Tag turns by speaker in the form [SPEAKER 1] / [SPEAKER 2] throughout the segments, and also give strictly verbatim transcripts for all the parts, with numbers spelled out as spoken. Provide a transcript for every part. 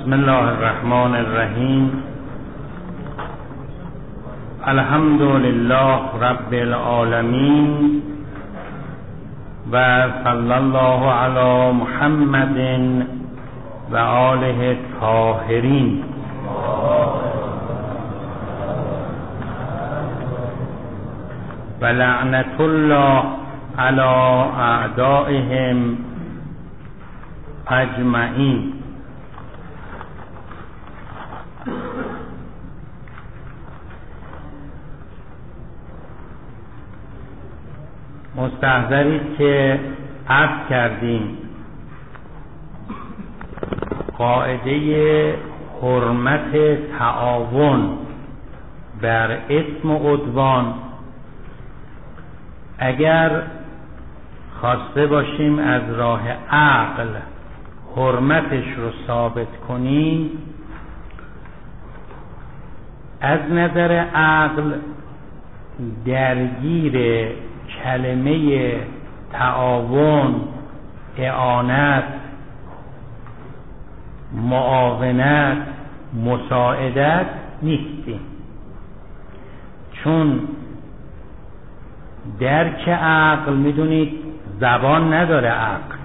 [SPEAKER 1] بسم الله الرحمن الرحیم. الحمد لله رب العالمین و صلی الله علی محمد و آله الطاهرین. و لعنت الله علی اعدائهم اجمعین. مستحضرید که عرض کردیم قاعده حرمت تعاون بر اثم و عدوان اگر خواسته باشیم از راه عقل حرمتش رو ثابت کنیم، از نظر عقل درگیر کلمه تعاون، اعانت، معاونت، مساعدت نیستیم، چون درک عقل میدونید زبان نداره. عقل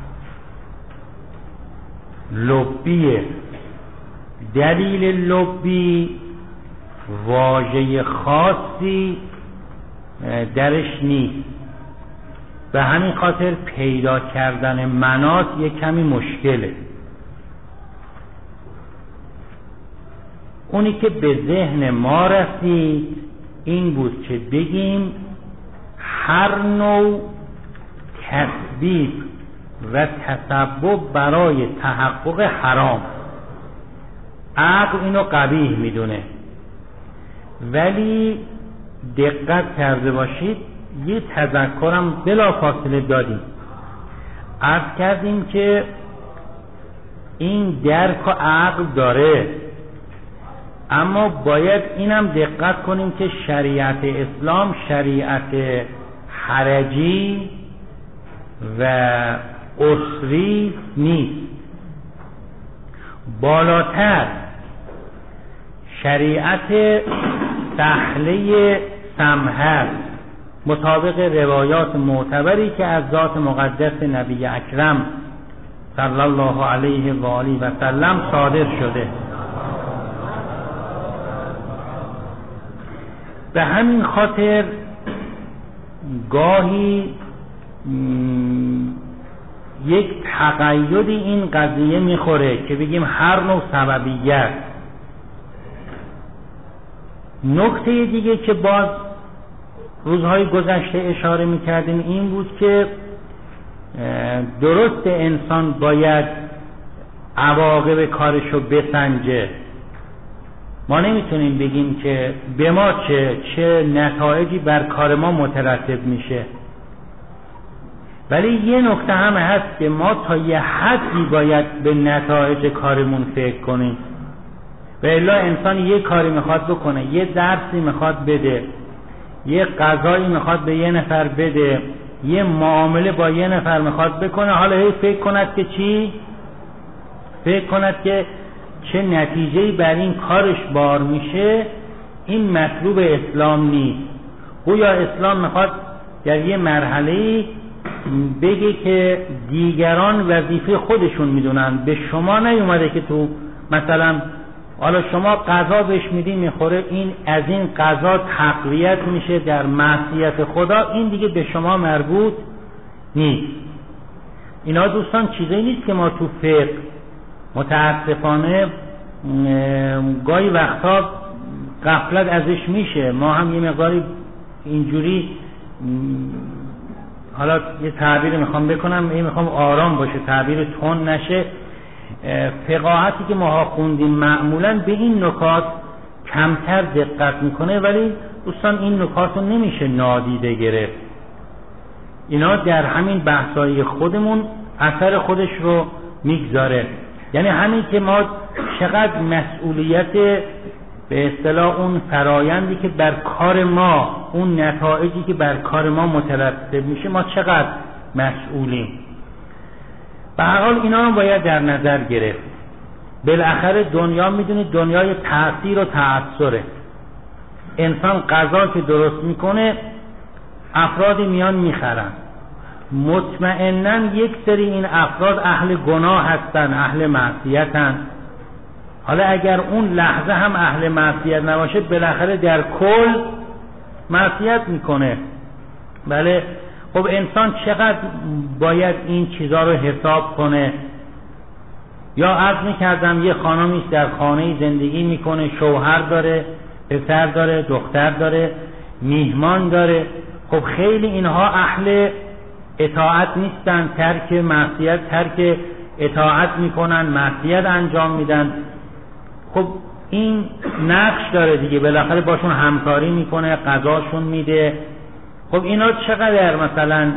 [SPEAKER 1] لبیه. دلیل لبی واژه خاصی درش نیست، به همین خاطر پیدا کردن مناط یک کمی مشکله. اونی که به ذهن ما رسید این بود که بگیم هر نوع تسبیب و تسبب برای تحقق حرام عقل اینو قبیح میدونه، ولی دقت کرده باشید یه تذکرم بلا فاصله دادیم. عرض کردیم که این درک و عقل داره، اما باید اینم دقت کنیم که شریعت اسلام شریعت حرجی و اسری نیست. بالاتر شریعت سهله سمحه مطابق روایات معتبری که از ذات مقدس نبی اکرم صلی الله علیه و آله و سلم صادر شده. به همین خاطر گاهی یک تقییدی این قضیه میخوره که بگیم هر نوع سببیت. نکته دیگه که باز روزهای گذشته اشاره میکردیم این بود که درست انسان باید عواقب کارشو بسنجه. ما نمیتونیم بگیم که به ما چه چه نتایجی بر کار ما مترتب میشه، ولی یه نکته هم هست که ما تا یه حدی باید به نتایج کارمون فکر کنیم. و الا انسان یه کاری میخواد بکنه، یه درسی میخواد بده، یه غذایی میخواد به یه نفر بده، یه معامله با یه نفر میخواد بکنه، حالا هی فکر کند که چی؟ فکر کند که چه نتیجه‌ای بر این کارش بار میشه. این مطلوب اسلام نیست. گویا اسلام میخواد در یه مرحله‌ای بگه که دیگران وظیفه خودشون میدونن، به شما نیومده که تو مثلا حالا شما غذا بهش میدی میخوره، این از این غذا تقویت میشه در معصیت خدا، این دیگه به شما مربوط نیست. اینا دوستان چیزایی نیست که ما تو فقه متاسفانه گاهی وقتا غفلت ازش میشه. ما هم یه مقداری اینجوری، حالا یه تعبیر میخوام بکنم، یه میخوام آرام باشه، تعبیر تون نشه. فقاهتی که ما خوندیم معمولا به این نکات کمتر دقت میکنه، ولی دوستان این نکات رو نمیشه نادیده گرفت. اینا در همین بحثای خودمون اثر خودش رو میگذاره. یعنی همین که ما چقدر مسئولیت به اصطلاح اون فرایندی که بر کار ما، اون نتایجی که بر کار ما مترتب میشه، ما چقدر مسئولیم. به هر حال اینا رو باید در نظر گرفت. بالاخره دنیا میدونید دنیای تأثیر و تأثره. انسان غذا که درست میکنه افرادی میان میخرن، مطمئناً یک سری این افراد اهل گناه هستن، اهل معصیتن. حالا اگر اون لحظه هم اهل معصیت نباشه بالاخره در کل معصیت میکنه. بله خب انسان چقدر باید این چیزا رو حساب کنه؟ یا عرض میکردم یه خانمی در خانه زندگی میکنه، شوهر داره، پسر داره، دختر داره، میهمان داره. خب خیلی اینها اهل اطاعت نیستن، ترک معصیت ترک اطاعت میکنن، معصیت انجام میدن. خب این نقش داره دیگه، بالاخره باشون همکاری میکنه، غذاشون میده. خب اینا چقدر مثلا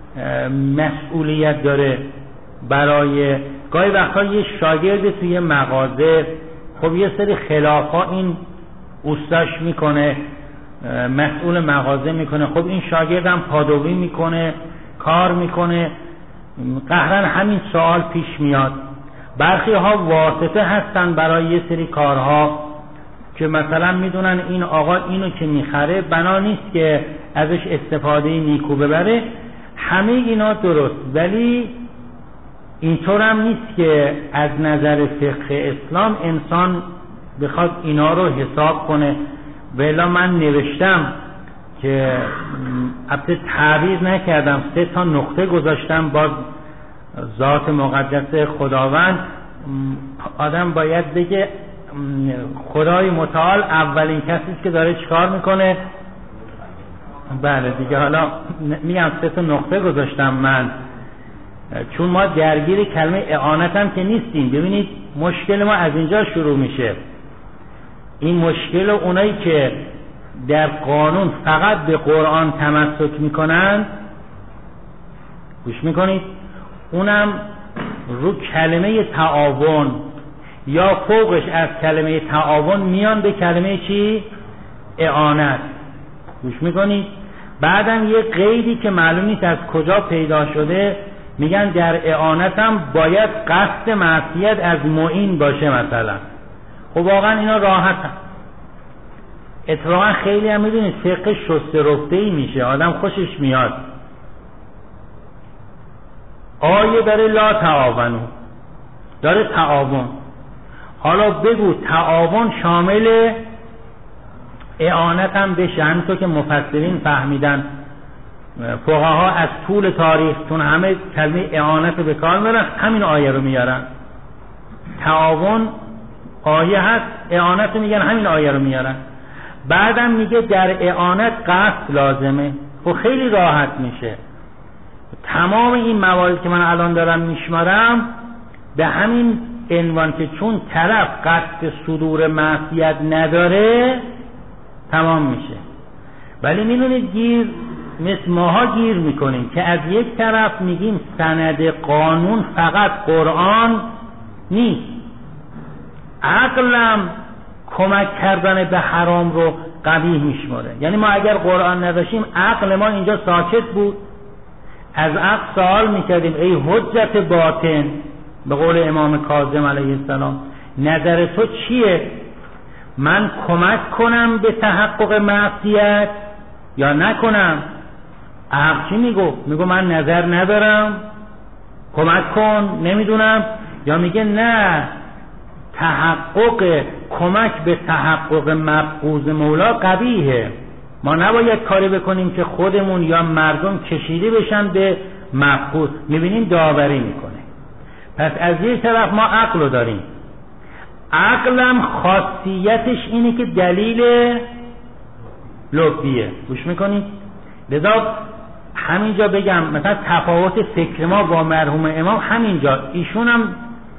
[SPEAKER 1] مسئولیت داره برای گاهی وقتا یه شاگرد توی مغازه، خب یه سری خلافا این اوستاش میکنه، مسئول مغازه میکنه. خب این شاگردم پادوی میکنه، کار میکنه، قهرن همین سوال پیش میاد. برخی ها واسطه هستن برای یه سری کارها که مثلا میدونن این آقا اینو که میخره بنا نیست که ازش استفاده نیکو ببره. همه اینا درست، ولی اینطور هم نیست که از نظر فقه اسلام انسان بخواد اینا رو حساب کنه. ولی من نوشتم که البته تعبیر نکردم، سه تا نقطه گذاشتم. باز ذات مقدس خداوند، آدم باید بگه خدای متعال اولین کسی است که داره چیکار میکنه. بله دیگه، حالا میگم سه تا نقطه گذاشتم من، چون ما درگیر کلمه اعانت هم که نیستیم. ببینید مشکل ما از اینجا شروع میشه. این مشکل اونایی که در قانون فقط به قرآن تمسک میکنن، گوش میکنید، اونم رو کلمه تعاون یا فوقش از کلمه تعاون میان به کلمه چی؟ اعانت. گوش میکنید؟ بعدم یه قیدی که معلوم نیست از کجا پیدا شده، میگن در اعانت هم باید قصد معصیت از معین باشه مثلا. خب واقعا اینا راحت هم. اتفاقا خیلی هم میدونید فقه شسته رفته‌ای میشه، آدم خوشش میاد. آیه داره لا تعاونو، داره تعاون. حالا بگو تعاون شامل اعانت هم بشه. همینطور که مفسرین فهمیدن، فقها از طول تاریخ چون همه کلمه اعانت به کار میبرن، همین آیه رو میارن. تعاون آیه هست، اعانت میگن همین آیه رو میارن. بعدم میگه در اعانت قصد لازمه. خب خیلی راحت میشه. تمام این موارد که من الان دارم میشمارم به همین عنوان که چون طرف قصد صدور معصیت نداره تمام میشه. ولی میدونید گیر مثل ماها گیر میکنیم که از یک طرف میگیم سند قانون فقط قرآن نیست، عقلم کمک کردن به حرام رو قبیح میشماره. یعنی ما اگر قرآن نداشتیم عقل ما اینجا ساکت بود، از عقل سوال میکردیم ای حجت باطن، به قول امام کاظم علیه السلام نظر تو چیه؟ من کمک کنم به تحقق معصیت یا نکنم؟ عقل چی میگو؟ میگو من نظر ندارم، کمک کن، نمیدونم. یا میگه نه، تحقق کمک به تحقق مبغوض مولا قبیحه، ما نباید کاری بکنیم که خودمون یا مردم کشیده بشن به مبغوض. میبینیم داوری میکنه. پس از یک طرف ما عقل رو داریم، عقلم خاصیتش اینه که دلیل لبیه. گوش میکنید؟ لذا همینجا بگم مثلا تفاوت فکر ما با مرحوم امام همینجا، ایشون هم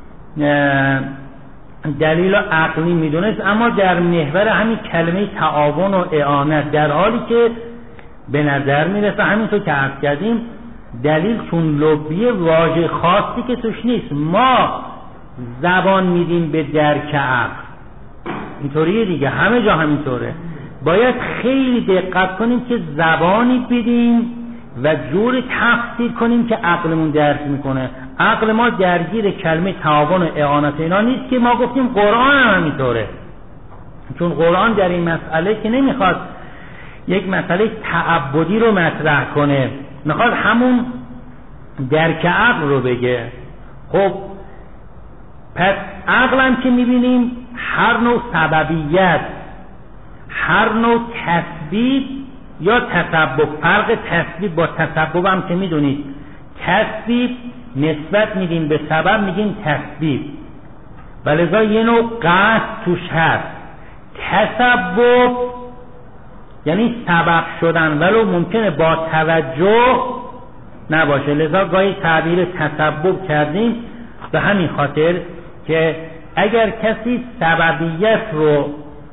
[SPEAKER 1] دلیل عقلی میدونست، اما در محور همین کلمه تعاون و اعانت، در حالی که به نظر میرسه همینطور که عرض کردیم دلیل چون لبیه واژه خاصی که توش نیست. ما زبان میدیم به درک عقل، اینطوریه دیگه، همه جا همینطوره. باید خیلی دقت کنیم که زبانی بدیم و جوری تفسیر کنیم که عقلمون درک میکنه. عقل ما درگیر کلمه تعاون و اعانت اینا نیست که ما گفتیم قرآن هم همینطوره، چون قرآن در این مسئله که نمیخواد یک مسئله تعبدی رو مطرح کنه، میخواد همون درک عقل رو بگه. خب پس عقل هم که میبینیم هر نوع سببیت، هر نوع تسبیب یا تسبب، فرق تسبیب با تسبب هم که میدونید، تسبیب نسبت میدیم به سبب میگیم تسبیب، ولذا یه نوع قصد توش هست. تسبب یعنی سبب شدن ولو ممکنه با توجه نباشه، لذا گاهی تعبیر تسبب کردیم به همین خاطر که اگر کسی سببیت رو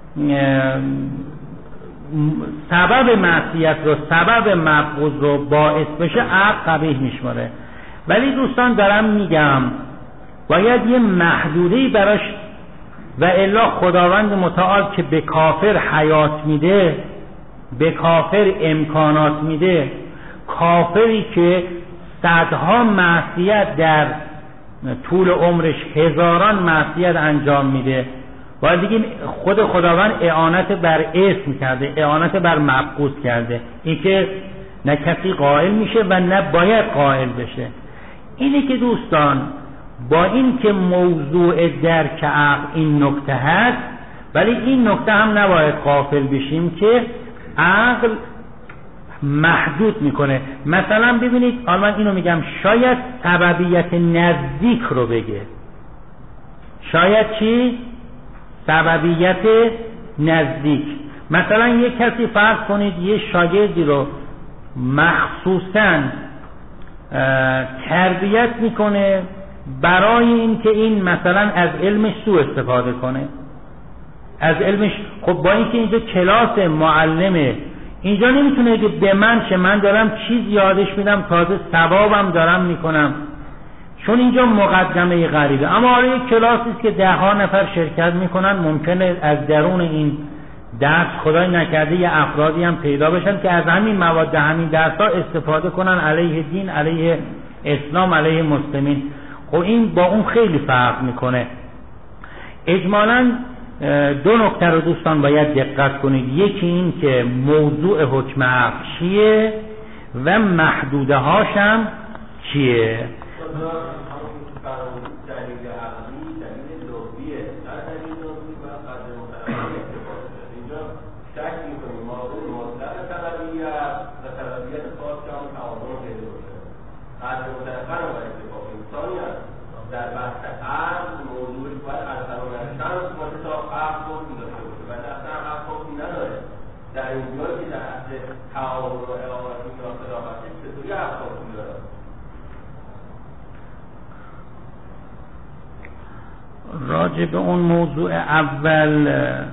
[SPEAKER 1] سبب معصیت رو سبب مبغوض رو باعث بشه عقل قبیح میشماره. ولی دوستان دارم میگم باید یه محدوده‌ای براش، و الا خداوند متعال که به کافر حیات میده، به کافر امکانات میده، کافری که صدها معصیت در طول عمرش هزاران معصیت انجام میده، باید دیگه خود خداوند اعانت بر اسم کرده، اعانت بر مبغوض کرده، این که نه کسی قائل میشه و نه باید قائل بشه. اینه که دوستان با این که موضوع درک عقل این نکته هست، ولی این نکته هم نباید غافل بشیم که عقل محدود میکنه. مثلا ببینید، آن من اینو میگم، شاید سببیت نزدیک رو بگه. شاید چی؟ سببیت نزدیک. مثلا یک کسی فرض کنید یه شاگردی رو مخصوصاً تربیت میکنه برای اینکه این مثلا از علمش سوء استفاده کنه، از علمش. خب با اینکه اینجا کلاس معلمه، اینجا نمیتونه که به من چه، من دارم چیز یادش میدم، تازه ثوابم دارم میکنم، چون اینجا مقدمه غریبه. اما آره یک کلاسی است که ده ها نفر شرکت میکنن، ممکنه از درون این درس خدای نکرده یه افرادی هم پیدا بشن که از همین مواد همین درس ها استفاده کنن علیه دین، علیه اسلام، علیه مسلمین. خب این با اون خیلی فرق میکنه. اجمالاً دو نکته رو دوستان باید دقت کنید. یکی این که موضوع حکم عقل چیه و محدوده هاشم چیه. راجع به اون موضوع اول،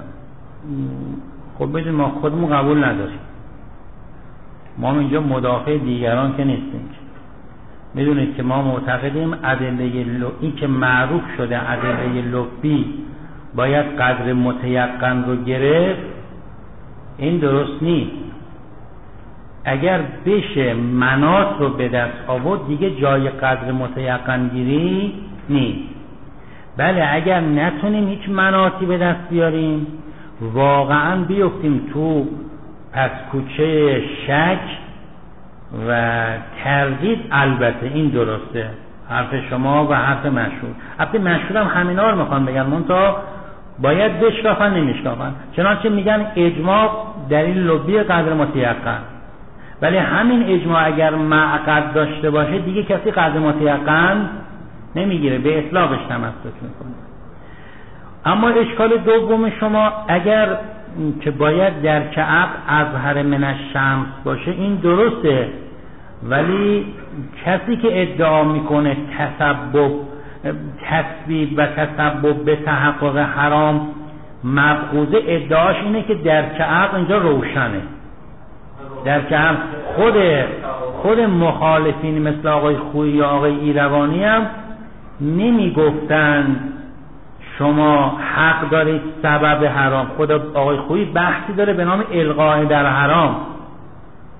[SPEAKER 1] خب بدون ما خودمون قبول نداریم، ما اینجا مدافع دیگران که نیستیم. میدونید که ما معتقدیم ادله این که معروف شده ادله لبی باید قدر متیقن رو گرفت، این درست نیست. اگر بشه مناط رو به دست آورد دیگه جای قدر متیقن گیری نیست. بله اگر نتونیم هیچ مناطی به دست بیاریم، واقعا بیفتیم تو پس کوچه شک و تردید، البته این درسته، حرف شما و حرف مشهور. البته مشهور هم همینا رو میخوان بگن، منتها باید بشکافن نمیشکافن. چنانچه میگن اجماع دلیل لبی قدر متیقن، ولی همین اجماع اگر معقد داشته باشه دیگه کسی قدر متیقن نمیگیره، به اطلاقش تمسک میکنه. اما اشکال دوم شما اگر که باید درک عقل اظهر من الشمس باشه، این درسته، ولی کسی که ادعا میکنه تسبب تسبیب و تسبب به تحقق حرام مبغوضه، ادعاش اینه که درک عقل اینجا روشنه. درک عقل خود خود مخالفین مثل آقای خویی یا آقای ایروانی هم نمی گفتن شما حق دارید سبب حرام. خود آقای خویی بحثی داره به نام الغاء در حرام.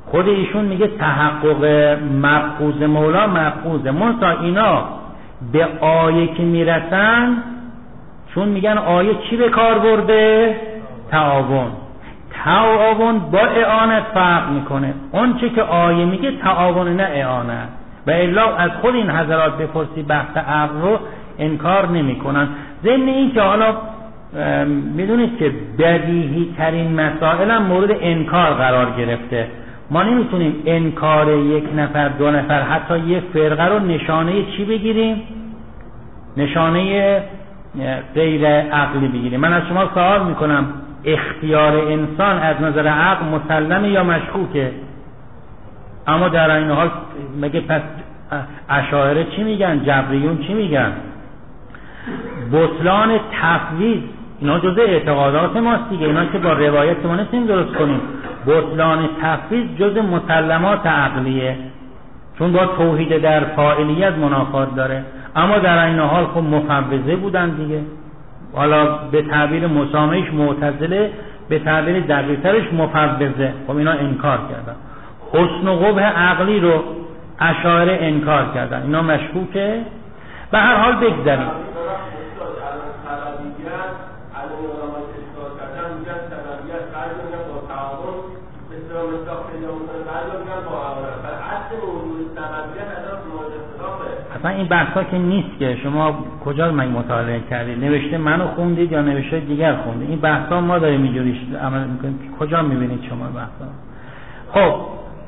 [SPEAKER 1] خود ایشون میگه تحقق مبعوض مولا مبعوضه، منتها اینا به آیه که میرسن چون میگن آیه چی به کار برده؟ تعاون. تعاون با اعانت فرق میکنه. اون چه که آیه میگه تعاون نه اعانت، و الا از خود این حضرات بپرسی بحث عقل رو انکار نمیکنن. ضمن این که حالا میدونید که بدیهی ترین مسائل هم مورد انکار قرار گرفته. ما نمیتونیم انکار یک نفر دو نفر حتی یه فرقه رو نشانه چی بگیریم؟ نشانه غیر عقلی بگیریم. من از شما سوال میکنم اختیار انسان از نظر عقل مسلمه یا مشکوکه؟ اما در این حال مگه پس اشاعره چی میگن؟ جبریون چی میگن؟ بطلان تفویض اینا جزء اعتقادات ماست دیگه، اینا که با روایت ما نسیم درست کنیم. بطلان تفویض جزء مسلمات عقلیه، چون با توحید در فاعلیت منافات داره. اما در این حال خب مفوضه بودن دیگه، حالا به تعبیر مسامحش معتزله، به تعبیر دقیق‌ترش مفوضه. خب اینا انکار کردن. حسن و قبح عقلی رو اشاعره انکار کردن. اینا مشکوکه. به هر حال بگذاریم اصلا این بحثا که نیست که شما کجا من مطالعه کردید، نوشته منو خوندید یا نوشته دیگر خوندید. این بحثا ما داریم اینجوری عمل میکنیم. کجا میبینید شما بحثا؟ خب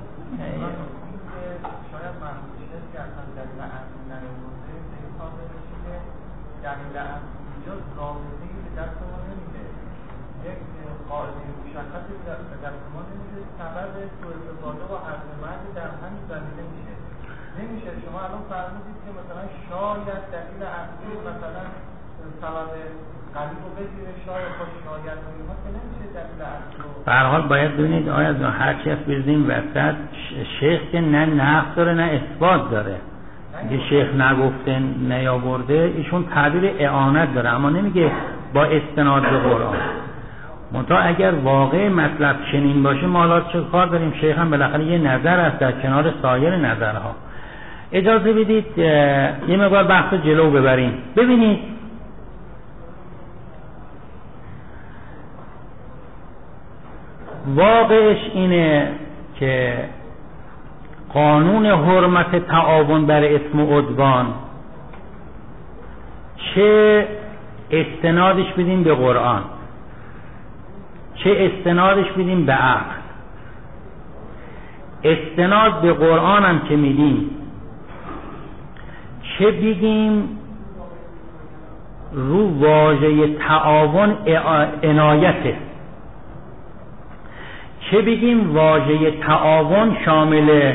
[SPEAKER 2] نمیشه. شما الان فرمودید که مثلا شاید دلیل اصلی مثلا سلام قلیب رو بگیره، شاید خود شاید و اینها که نمیشه دلیل اصلی.
[SPEAKER 1] به هر حال باید ببینید آیا از هر چی از بریزیم وسط شیخ که نه نقص داره نه اثبات داره. اگه شیخ نگفته نیاورده ایشون تعبیر اعانت داره، اما نمیگه با استناد به قرآن. منتها اگر واقع مطلب چنین باشه ما حالا چه کار داریم؟ شیخ هم بالاخره یه نظر است در کنار سایر نظرها. اجازه بدید یه مقدار بحث جلو ببریم. ببینید واقعش اینه که قانون حرمت تعاون بر اسم و عدوان چه استنادش بدیم به قرآن چه استنادش بدیم به عقل. استناد به قرآن هم که میدیم چه بگیم رو واژه تعاون عنایته، چه بگیم واژه تعاون شامل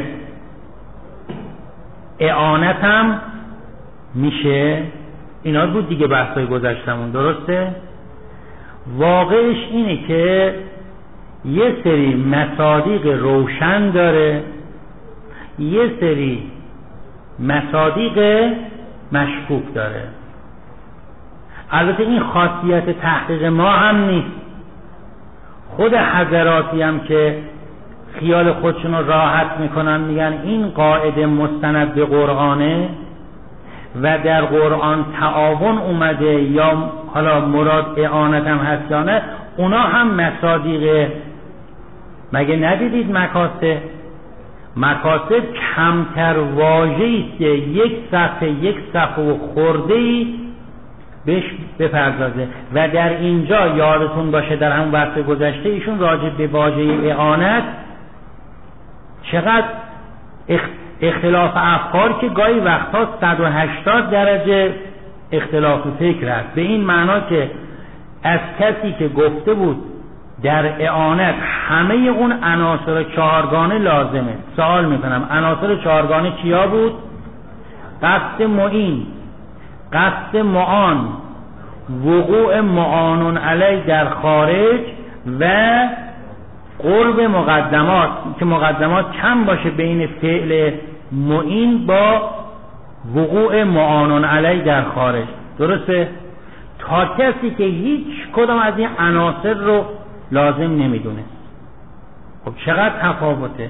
[SPEAKER 1] اعانت هم میشه. اینا بود دیگه بحثای گذشتمون، درسته؟ واقعش اینه که یه سری مصادیق روشن داره، یه سری مصادیق مشکوک داره. البته این خاصیت تحقیق ما هم نیست. خود حضراتی هم که خیال خودشون رو راحت میکنن میگن این قاعده مستند به قرآنه و در قرآن تعاون اومده یا حالا مراد اعانت هم هست یا نه، اونا هم مصادیق. مگه ندیدید مکاسب؟ مکاسب کمتر واژه‌ای است که یک صفحه یک صفحه و خورده‌ای بهش بپردازه. و در اینجا یادتون باشه در همون بحث گذشته ایشون راجع به واژه اعانت چقدر اختلاف افکار که گاهی وقتا صد و هشتاد درجه اختلاف فکر است، به این معنا که از کسی که گفته بود در اعانت همه اون عناصر چهارگانه لازمه. سوال میکنم عناصر چهارگانه چیا بود؟ قصد معین، قصد معان، وقوع معانون علی در خارج و قرب مقدمات، که مقدمات کم باشه بین فعل معین با وقوع معانون علی در خارج. درسته؟ تا کسی که هیچ کدام از این عناصر رو لازم نمیدونه. خب چقدر تفاوته.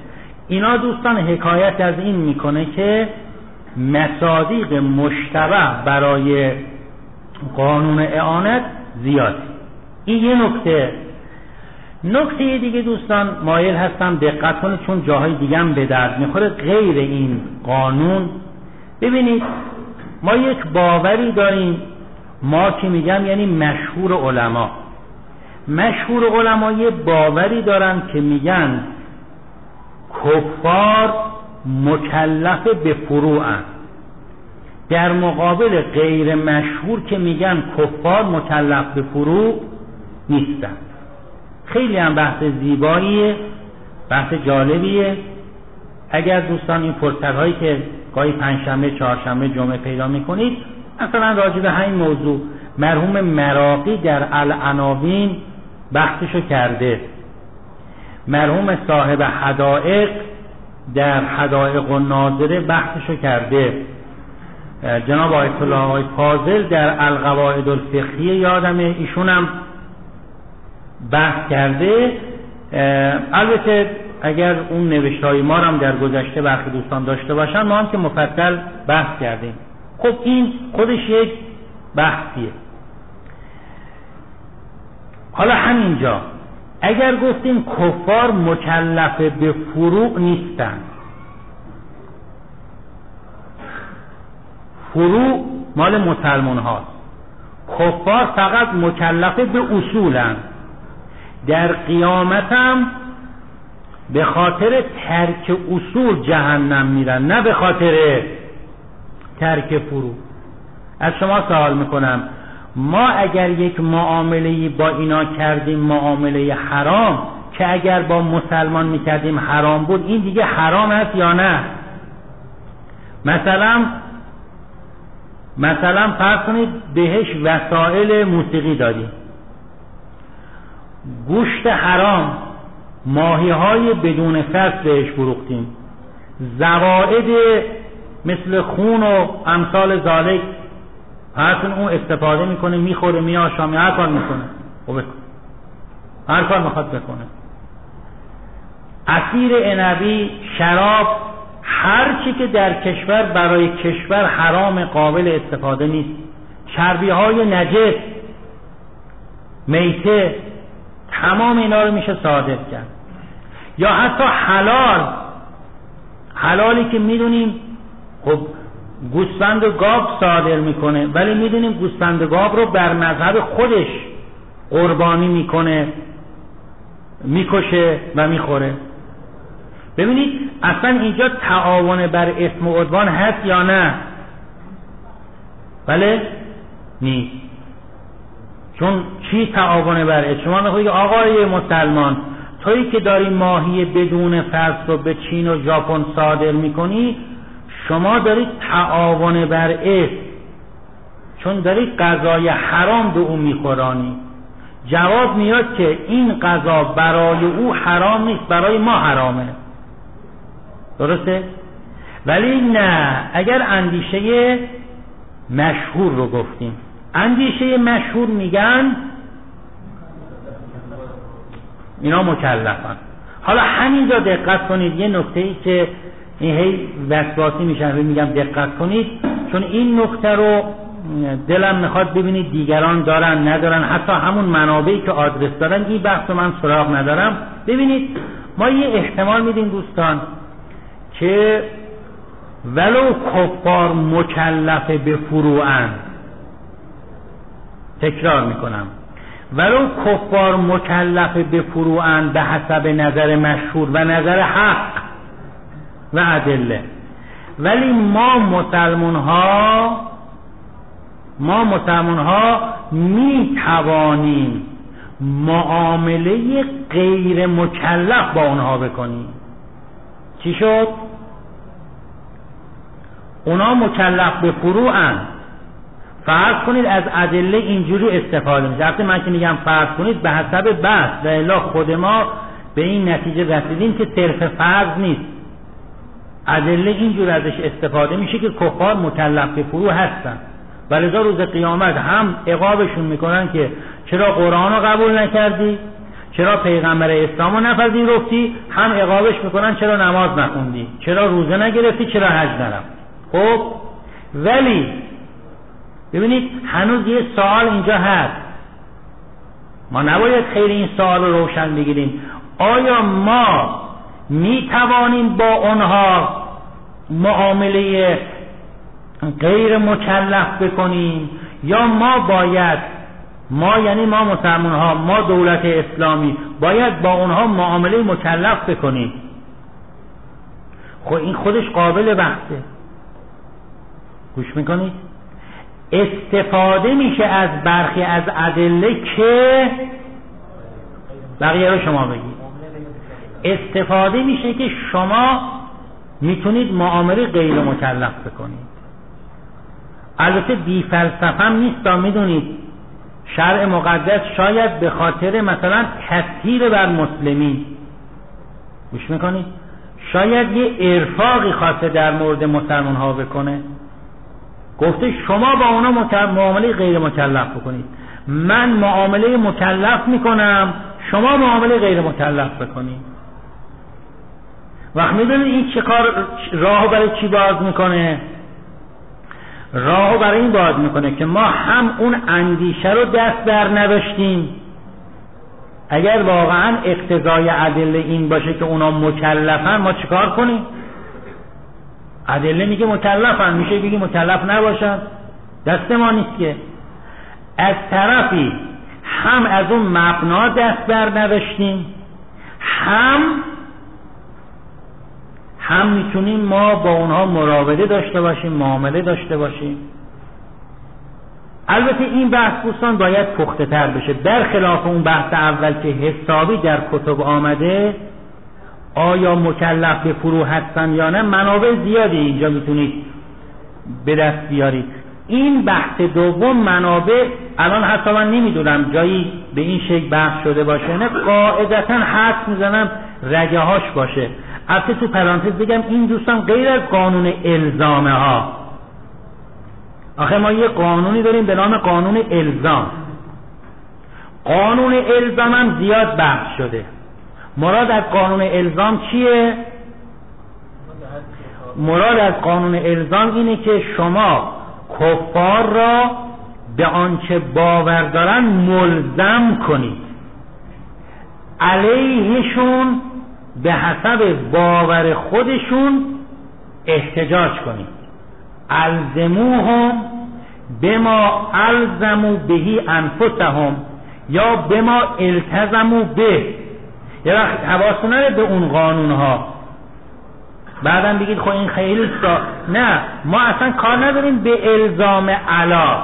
[SPEAKER 1] اینا دوستان حکایت از این میکنه که مصادیق مشتبه برای قانون اعانت زیاد. این یه نکته. نکته دیگه دوستان مایل هستم دقت کنید چون جاهای دیگه هم به درد میخوره غیر این قانون. ببینید ما یک باوری داریم، ما که میگم یعنی مشهور علما، مشهور علما یه باوری دارن که میگن کفار مکلف به فروعن، در مقابل غیر مشهور که میگن کفار مکلف به فروع نیستن. خیلی هم بحث زیباییه، بحث جالبیه. اگر دوستان این فرصت‌هایی که گاهی پنجشنبه، چهارشنبه، جمعه پیدا میکنید، مثلا راجع به همین موضوع مرحوم مراغی در العناوین بحثشو کرده، مرحوم صاحب حدائق در حدائق الناظره بحثشو کرده، جناب آیت الله آقای فاضل در القواعد الفقهیه یادمه ایشون هم بحث کرده. البته اگر اون نوشته‌های ما هم در گذشته برخی دوستان داشته باشن ما هم که مفصل بحث کردیم. خب این خودش یک بحثیه. حالا همینجا اگر گفتیم کفار مکلف به فروع نیستن، فروع مال مسلمان هاست، کفار فقط مکلف به اصولن، در قیامت هم به خاطر ترک اصول جهنم میرن، نه به خاطر ترک فروع. از شما سوال میکنم ما اگر یک معامله‌ای با اینا کردیم معامله حرام که اگر با مسلمان میکردیم حرام بود، این دیگه حرام است یا نه؟ مثلا مثلا فرض کنید بهش وسایل موسیقی دادیم، گوشت حرام، ماهی‌های بدون فصل بهش فروختیم، زوائد مثل خون و امثال ذالک هرچون اون استفاده میکنه، میخوره، میآشامه، هر کار میکنه، خب هر کار میخواد بکنه، عصیر عنبی، شراب، هر چی که در کشور برای کشور حرام قابل استفاده نیست، چربی های نجس، میته، تمام اینا رو میشه صادر کرد. یا حتی حلال، حلالی که میدونیم خب گوسفند و گاو صادر میکنه، ولی میدونیم گوسفند و گاو رو بر مذهب خودش قربانی میکنه، میکشه و میخوره. ببینید اصلا اینجا تعاون بر اثم و عدوان هست یا نه؟ بله؟ نیست. چون چی تعاون بر اثم؟ شما میگید آقای مسلمان تویی که داری ماهی بدون فصل رو به چین و ژاپن صادر میکنی، شما دارید تعاون بر اثم، چون دارید غذای حرام به اون میخورانی. جواب میاد که این غذا برای او حرام نیست، برای ما حرامه. درسته؟ ولی نه، اگر اندیشه مشهور رو گفتیم، اندیشه مشهور میگن اینا مکلفن. حالا همینجا دقت کنید، یه نکته ای که این هی وسواسی میشن میگم دقت کنید، چون این نکته رو دلم میخواد ببینید دیگران دارن ندارن، حتی همون منابعی که آدرس دارن، این بحث رو من سراغ ندارم. ببینید ما یه احتمال میدیم دوستان که ولو کفار مکلف به فروعن، تکرار میکنم، ولو کفار مکلف به فروعن به حسب نظر مشهور و نظر حق و ادله، ولی ما مسلمان ها ما مسلمان ها می توانیم معامله غیر مکلف با اونها بکنیم. چی شد؟ اونا مکلف به فروعن، فرض کنید از ادله اینجوری استفاده میشه. البته من که میگم فرض کنید به حسب بحث و الا خود ما به این نتیجه رسیدیم که صرف فرض نیست، ادله اینجور ازش استفاده میشه که کفار مکلف به فروع هستن، ولذا روز قیامت هم عقابشون میکنن که چرا قرآن رو قبول نکردی، چرا پیغمبر اسلامو نپذیرفتی؟ هم عقابش میکنن چرا نماز نخوندی، چرا روزه نگرفتی، چرا حج نرفتی. خب ولی ببینید هنوز یه سوال اینجا هست، ما نباید خیلی این سوال رو روشن بگیریم. آیا ما می توانیم با اونها معامله غیر مکلف بکنیم، یا ما باید، ما یعنی ما مسلمان ها، ما دولت اسلامی باید با اونها معامله مکلف بکنیم؟ خب این خودش قابل بحثه. گوش میکنید؟ استفاده میشه از برخی از ادله که بقیه رو شما بگید. استفاده میشه که شما میتونید معامله غیر مکلف بکنید. البته بی فلسفه هم نیست، میدونید شرع مقدس شاید به خاطر مثلا تسهیل بر مسلمین، گوش میکنید، شاید یه ارفاقی خواسته در مورد مسلمان ها بکنه، گفته شما با اونا معامله غیر مکلف بکنید، من معامله مکلف میکنم، شما معامله غیر مکلف بکنید. وقت میدونید این چه کار راهو برای چی باز میکنه؟ راهو برای این باز میکنه که ما هم اون اندیشه رو دست در نداشتیم. اگر واقعا اقتضای ادله این باشه که اونا مکلفن، ما چیکار کنیم؟ ادله میگه مکلفن، میشه بگی مکلف نباشن؟ دست ما نیست که. از طرفی هم از اون مبنا دست بر نداشتیم، هم هم میتونیم ما با اونها مراوده داشته باشیم، معامله داشته باشیم. البته این بحث دوستان باید پخته تر بشه، برخلاف اون بحث اول که حسابی در کتب آمده، آیا مکلف به فرو هستن یا نه، منابع زیادی اینجا میتونید به دست بیارید. این بحث دوم منابع الان حتی من نمیدونم جایی به این شکل بحث شده باشه، نه قاعدتا حدس میزنم رگه هاش باشه. البته تو پرانتز بگم این دوستان غیر از قانون الزامه ها، آخه ما یه قانونی داریم به نام قانون الزام. قانون الزام هم زیاد بحث شده. مراد از قانون الزام چیه؟ مراد از قانون الزام اینه که شما کفار را به آنچه باور دارن ملزم کنید، علیهشون به حسب باور خودشون احتجاج کنید. الزموهم بما الزموا بهی انفسهم یا بما التزموا به. یه وقت حواستون نره به اون قانون ها بعدم بگید خب این خیلی سا... نه، ما اصلا کار نداریم به الزام علا.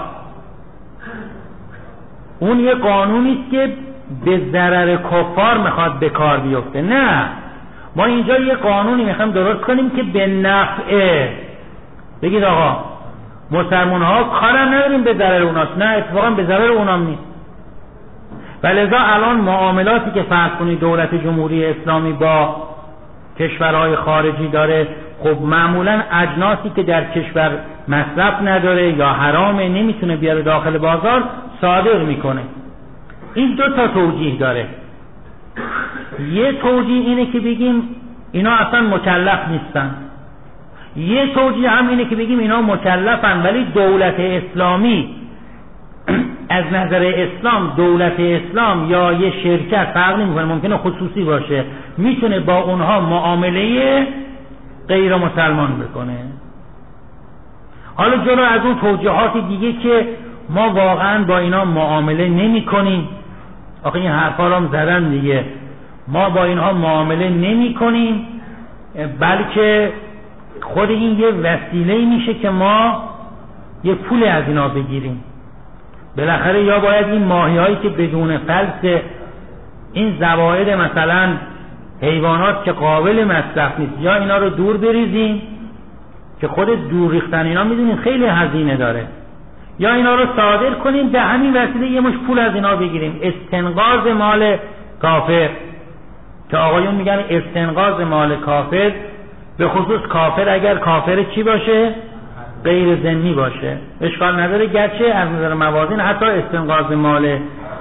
[SPEAKER 1] اون یه قانونیست که به ضرر کفار میخواد به کار بیفته. نه، ما اینجا یه قانونی میخوایم درست کنیم که به نفعه. بگید آقا مسلمان ها کارم نداریم به ضرر اوناست. نه، اتفاقا به ضرر اونام نیست. ولذا الان معاملاتی که فرض کنید دولت جمهوری اسلامی با کشورهای خارجی داره، خب معمولا اجناسی که در کشور مصرف نداره یا حرامه نمیتونه بیاره داخل بازار صادر میکنه. این دو تا توجیه داره. یه توجیه اینه که بگیم اینا اصلا مکلف نیستن، یه توجیه هم اینه که بگیم اینا مکلفن ولی دولت اسلامی از نظر اسلام، دولت اسلام یا یه شرکت فرق نمیکنه، ممکنه خصوصی باشه، میتونه با اونها معامله غیر مسلمان بکنه. حالا جلو از اون توجیهات دیگه که ما واقعا با اینا معامله نمی کنیم، آخه این حرفا رو هم زدن دیگه، ما با اینها معامله نمی کنیم بلکه خود این یه وسیله میشه که ما یه پول از اینا بگیریم. بالاخره یا باید این ماهی هایی که بدون فلس، این زواید مثلا حیوانات که قابل مصرف نیست، یا اینا رو دور بریزیم که خود دور ریختن اینا میدونین خیلی هزینه داره، یا اینا رو صادر کنیم به همین وسیله یه مش پول از اینا بگیریم. استنقاذ مال کافر که آقایون میگن استنقاذ مال کافر، به خصوص کافر اگر کافر چی باشه؟ غیر ذمی باشه، اشکال نداره، گرچه از نظر موازین حتی استنقاذ مال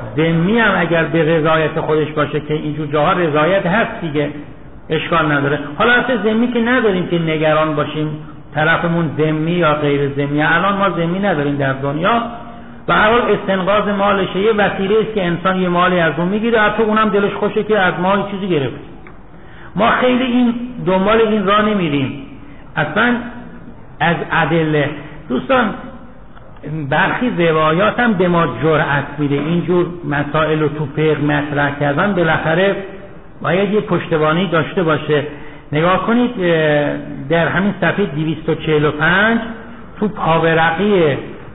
[SPEAKER 1] ذمی هم اگر به رضایت خودش باشه که اینجور جاها رضایت هست دیگه، اشکال نداره. حالا اصلا ذمی که نداریم که نگران باشیم طرفمون ذمی یا غیر ذمی، الان ما ذمی نداریم در دنیا. و هر حال استنقاذ مالش یه وسیله است که انسان یه مالی از اون میگیره، حتی اونم دلش خوشه که از ما چیزی گرفت. ما خیلی این دنبال این راه نمیریم اصلا از ادله. دوستان برخی روایات هم به ما جرأت میده اینجور مسائل رو تو فقه مطرح کردن، بالاخره باید یه پشتوانی داشته باشه. نگاه کنید در همین صفحه دویست و چهل و پنج تو پاورقی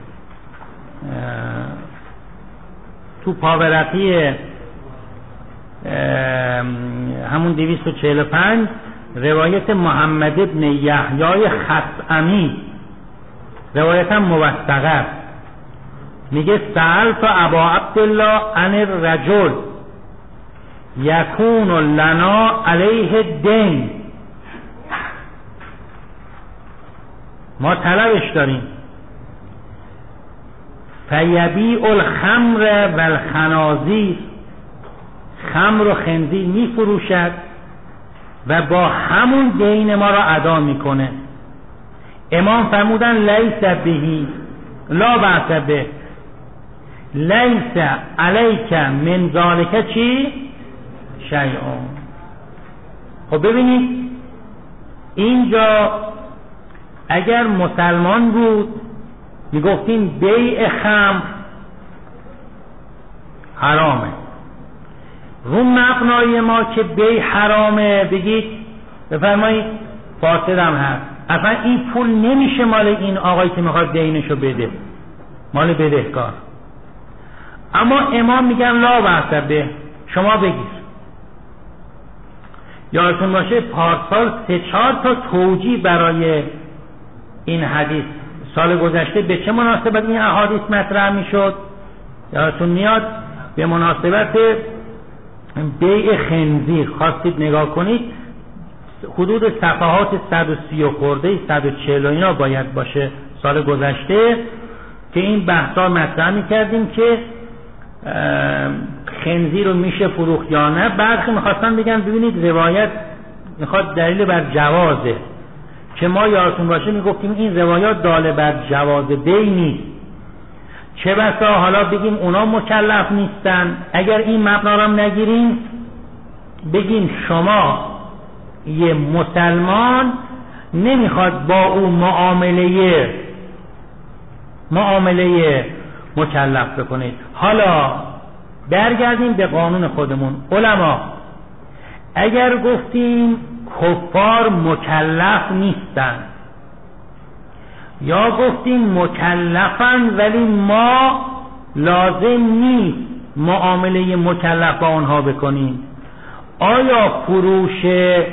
[SPEAKER 1] تو پاورقی همون دویست و چهل و پنج روایت محمد ابن یحیی خثعمی، روایت هم موثقه، میگه سألت ابا عبدالله عن الرجل یکون لنا علیه دین، ما طلبش داریم، فیبیع الخمر و الخنازیر، خمر و خنزیر می فروشد و با همون دین ما را ادا میکنه. امام فرمودن لیس بهی لا بأس به، لیس علیک من ذالک چی؟ شیئون. خب ببینید اینجا اگر مسلمان بود میگفتیم بیع خمر حرامه، رو مبنای ما که بیع حرامه بگید بفرمایید فاسدم هست، اصلا این پول نمیشه مال این آقایی که میخواد دینشو بده، مال بدهکار. اما امام میگن لا بأس به، شما بگیر. یادتون باشه پارسال سه چهار تا توجیه برای این حدیث سال گذشته به چه مناسبت این احادیث مطرح میشد؟ یادتون میاد به مناسبت بیع خنزیر. خواستید نگاه کنید حدود صفحات صد و سی و خورده صد و چهل و اینا باید باشه سال گذشته که این بحثا مطرح میکردیم که خنزیر رو میشه فروخت یا نه. برخی میخواستن بگن ببینید روایت میخواد دلیل بر جوازه، که ما یادتون باشه میگفتیم این روایات داله بر جواز بیع نیست. چه بسا حالا بگیم اونا مکلف نیستن، اگر این مبنا رو نگیریم بگیم شما یه مسلمان نمیخواد با او معامله معامله مکلف بکنید. حالا برگردیم به قانون خودمون. علما اگر گفتیم کفار مکلف نیستن یا گفتیم مکلفن ولی ما لازم نیست معامله مکلف با آنها بکنیم، آیا فروش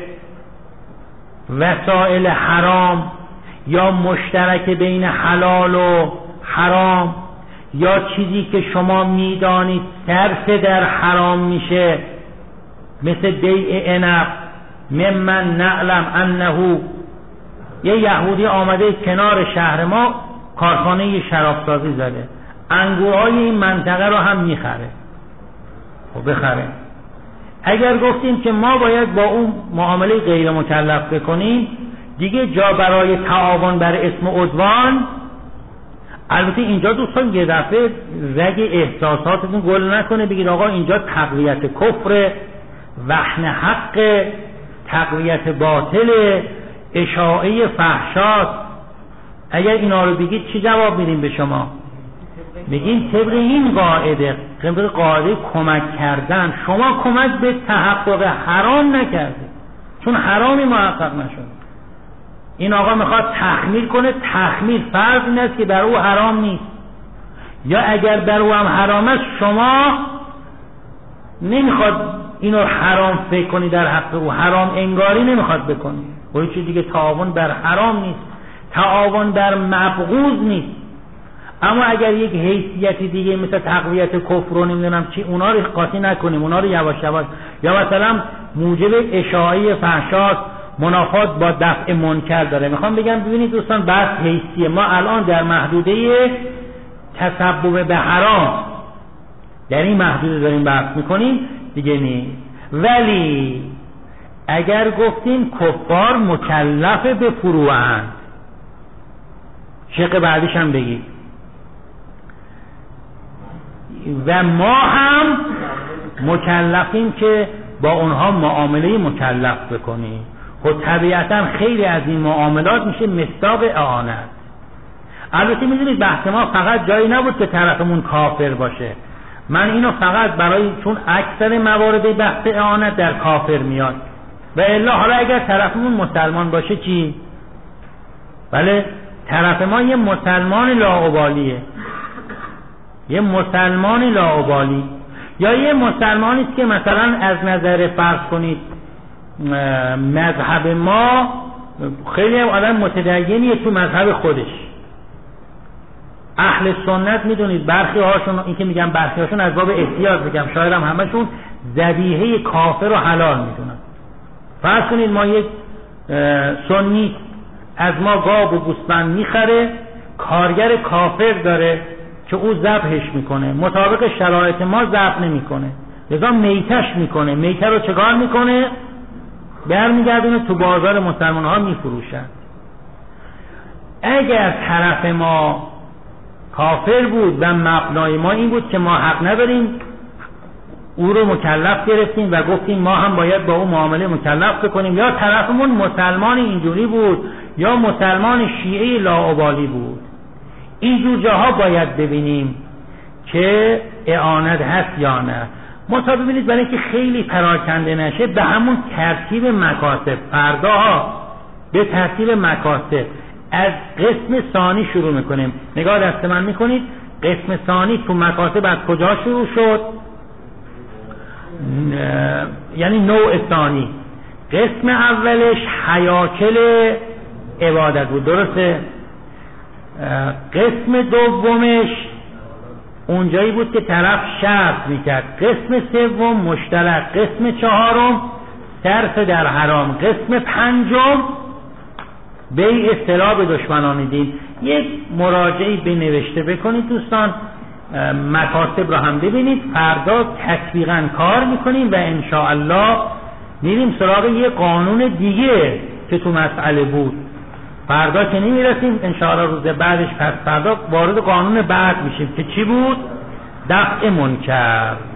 [SPEAKER 1] وسائل حرام یا مشترک بین حلال و حرام یا چیزی که شما میدانید صرف در حرام میشه مثل بیع عنب، ممن نعلم انه یه یهودی آمده کنار شهر ما کارخانه شرابسازی زده، انگورهای این منطقه رو هم میخره. خب بخره. اگر گفتیم که ما باید با اون معامله غیر مکلف بکنیم دیگه جا برای تعاون بر اسم عدوان. البته اینجا دوستان یه دفعه رگ احساساتتون گل نکنه بگید آقا اینجا تقویت کفر، وحن حق، تقویت باطل، اشاعه فحشات. اگر اینا رو بگید چی جواب میدیم به شما؟ میگین طبق این قاعده، طبق قاعده کمک کردن، شما کمک به تحقق حرام نکردید چون حرامی محقق نشد. این آقا میخواد تخمیر کنه، تخمیر فرض این است که بر او حرام نیست، یا اگر بر او هم حرام است شما نمیخواد اینو حرام فکر کنی در حق او، حرام انگاری نمیخواد بکنی. و هیچ دیگه تعاون بر حرام نیست، تعاون بر مبغوض نیست. اما اگر یک حیثیتی دیگه مثل تقویت کفر رو نمیدونم چی اونا رو قاطی نکنیم، اونا رو یواش یواش، یا مثلا موجب اشاعه فحشات منافات با دفع منکر داره. میخوام بگم ببینید دوستان بحث حیثیه. ما الان در محدوده تسبب به حرام در این محدود داریم بحث میکنیم دیگه نیست. ولی اگر گفتیم کفار مکلف به فروعند، شق بعدیش هم بگید و ما هم مکلفیم که با اونها معامله مکلف بکنیم. خب طبیعتا خیلی از این معاملات میشه مصداق اعانت. البته میدونید بحث ما فقط جایی نبود که طرفمون کافر باشه. من اینو فقط برای چون اکثر موارد بحث اعانت در کافر میاد و الا حالا اگر طرفمون مسلمان باشه چی؟ بله طرف ما یه مسلمان لاابالیه، یه مسلمان لاابالی یا یه مسلمانی است که مثلا از نظر فرض کنید مذهب ما خیلی آدم متدینیه تو مذهب خودش. اهل سنت میدونید برخی هاشون، این که میگم برخی هاشون از باب احتیاط میگم، شاید هم همشون ذبیحه کافر رو حلال میدونن. فرض کنید ما یک سنی از ما گاو و گوسفند میخره، کارگر کافر داره که او ذبحش میکنه، مطابق شرایط ما ذبح نمیکنه، لذا میتش میکنه. میته رو چگار میکنه؟ برمیگردونه تو بازار مسلمان ها میفروشن. اگر طرف ما کافر بود و مبنای ما این بود که ما حق نداریم، او رو مکلف گرفتیم و گفتیم ما هم باید با او معامله مکلف بکنیم، یا طرفمون مسلمان اینجوری بود یا مسلمان شیعه لاابالی بود. اینجور جاها باید ببینیم که اعانت هست یا نه. مثلا ببینید برای اینکه خیلی پراکنده نشه به همون ترتیب مکاسب، فردا به ترتیب مکاسب از قسم ثانی شروع میکنیم. نگاه دست من میکنید قسم ثانی تو مکاسب از کجا شروع شد؟ یعنی نوع ثانی. قسم اولش حیاکل عبادت بود، درسته؟ قسم دومش اونجایی بود که طرف شرط میکرد. قسم سوم مشترک. قسم چهارم صرف در حرام. قسم پنجم بیع اصطلاح به دشمنان دین. یک مراجعی بنوشته بکنید دوستان، مکاسب رو هم ببینید، فردا تطبیقاً کار میکنیم و انشاءالله میریم سراغ یه قانون دیگه که تو مسئله بود. فردا که نمیرسیم انشاءالله روز بعدش پس فردا وارد قانون بعد میشیم که چی بود؟ دفع منکر.